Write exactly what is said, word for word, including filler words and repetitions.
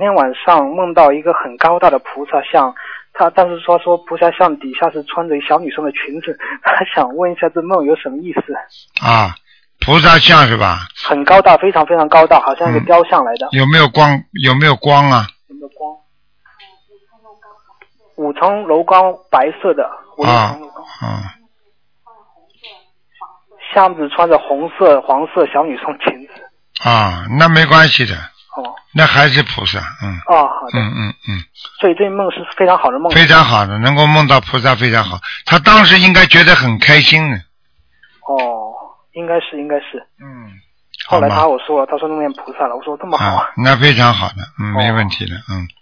那天晚上梦到一个很高大的菩萨像，他但是说说菩萨像底下是穿着小女生的裙子，他想问一下这梦有什么意思啊？菩萨像是吧？ 很高大，非常非常高大，好像一个雕像来的。 嗯、有没有光？有没有光啊？ 有没有光？五层楼高，白色的。 啊啊。 像子穿着红色、黄色小女生裙子。 啊，那没关系的。 哦。 那还是菩萨，嗯。 哦，好的。 嗯嗯嗯。 所以这梦是非常好的梦。 非常好的，能够梦到菩萨非常好。他当时应该觉得很开心的。 哦，应该是，应该是。 嗯。 后来他我说了，他说梦见菩萨了，我说这么好。 啊，那非常好的，嗯，没问题的，嗯。